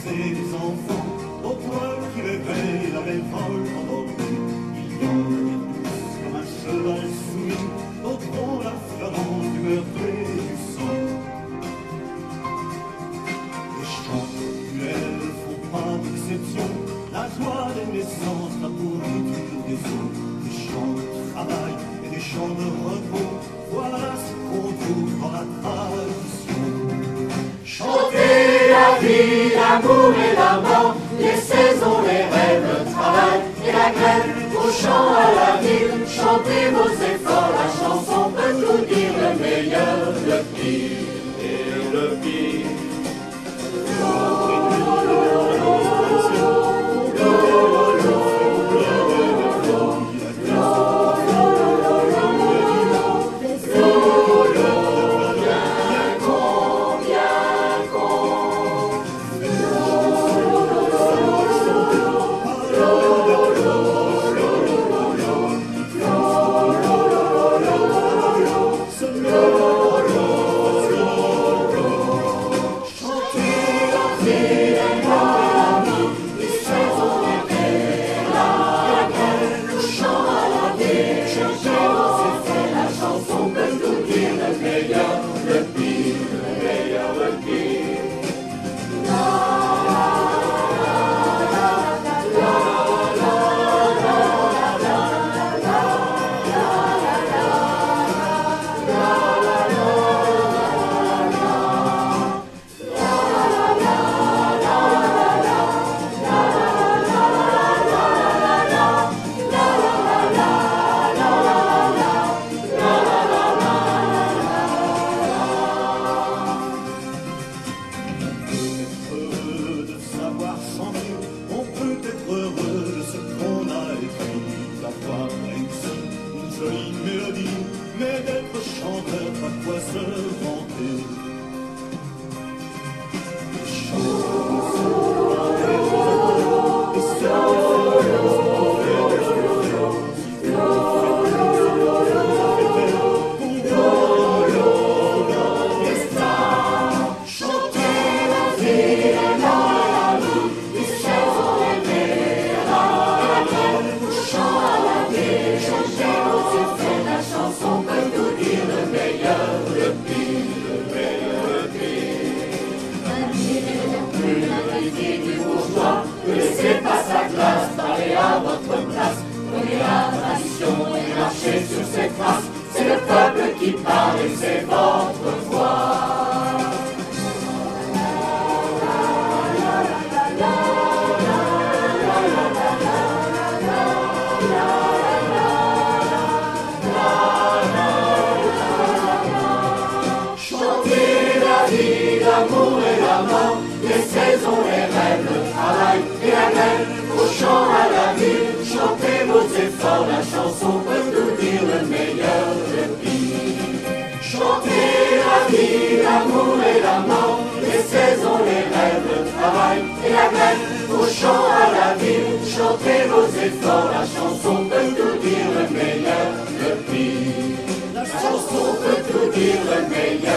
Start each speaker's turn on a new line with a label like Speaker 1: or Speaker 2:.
Speaker 1: bercer les enfants, au point qui réveille la révolte endormie. Il y en a des douces comme un cheval soumis, d'autres ont la violence du meurtre et du sang. Les chants cruels font pas d'exception, la joie des naissances, la pourriture des eaux, des chants de travail et des chants de repos, voilà ce qu'on trouve dans la tradition.
Speaker 2: Chantez la vie, l'amour et la mort, les saisons, les rêves, le travail et la grève, au chant à la ville, chantez vos efforts, la chanson peut tout dire, le meilleur, le pire et le pire.
Speaker 1: On peut être heureux de ce qu'on a écrit, d'avoir réussi une jolie mélodie, mais d'être chanteur, pas quoi se vanter.
Speaker 2: Laissez pas sa classe, parlez à votre place, prenez la tradition et marchez sur cette trace. C'est le peuple qui parle et c'est votre voix. Chantez la vie, l'amour et la mort, les saisons, les rêves, le travail et la grève, au chant à la ville, chantez vos efforts, la chanson peut tout dire, le meilleur, le pire. Chantez la vie, l'amour et la mort, les saisons, les rêves, le travail et la grève, au chant à la ville, chantez vos efforts, la chanson peut tout dire, le meilleur, le pire. La chanson peut tout dire, le meilleur.